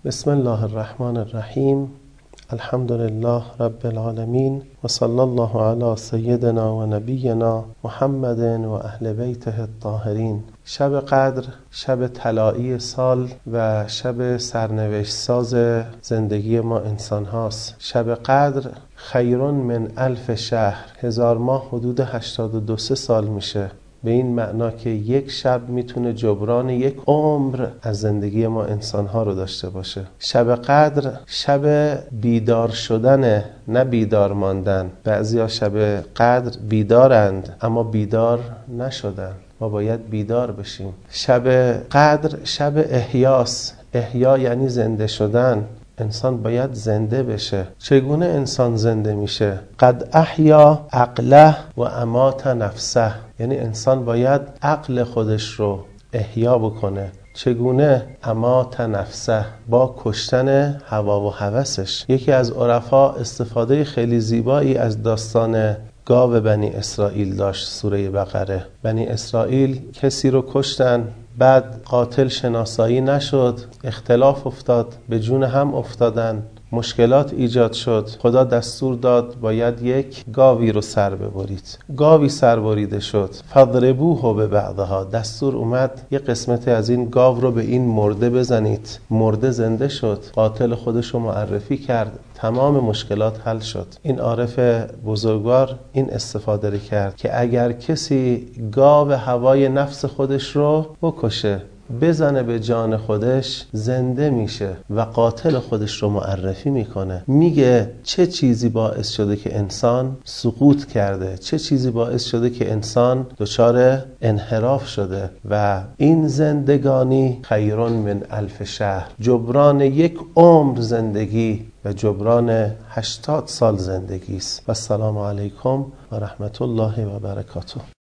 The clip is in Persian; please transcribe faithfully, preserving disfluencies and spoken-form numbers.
بسم الله الرحمن الرحیم. الحمد لله رب العالمین و صلی الله علی سیدنا و نبینا محمد و اهل بیته الطاهرین. شب قدر شب طلایی سال و شب سرنوشت ساز زندگی ما انسان هاست. شب قدر خیرون من الف شهر، هزار ماه حدود هشتاد و دو سال میشه، به این معنا که یک شب میتونه جبران یک عمر از زندگی ما انسانها رو داشته باشه. شب قدر شب بیدار شدنه، نه بیدار ماندن. بعضیا شب قدر بیدارند اما بیدار نشدن. ما باید بیدار بشیم. شب قدر شب احیاست. احیا یعنی زنده شدن. انسان باید زنده بشه. چگونه انسان زنده میشه؟ قد احیا عقله و امات نفسه، یعنی انسان باید عقل خودش رو احیا بکنه. چگونه؟ امات نفسه، با کشتن هوا و هوسش. یکی از عرفا استفاده خیلی زیبایی از داستان گاو بنی اسرائیل داشت. سوره بقره. بنی اسرائیل کسی رو کشتن، بعد قاتل شناسایی نشد، اختلاف افتاد، به جون هم افتادن، مشکلات ایجاد شد. خدا دستور داد باید یک گاوی رو سر ببرید. گاوی سر بریده شد. فضربوه به بعضها، دستور اومد یه قسمت از این گاو رو به این مرده بزنید. مرده زنده شد. قاتل خودش رو معرفی کرد. تمام مشکلات حل شد. این عارف بزرگوار این استفاده رو کرد که اگر کسی گاو هوای نفس خودش رو بکشه، بزنه به جان خودش، زنده میشه و قاتل خودش رو معرفی میکنه. میگه چه چیزی باعث شده که انسان سقوط کرده، چه چیزی باعث شده که انسان دچار انحراف شده. و این زندگانی خیرون من الف شهر، جبران یک عمر زندگی و جبران هشتاد سال زندگی است. و السلام علیکم و رحمت الله و برکاته.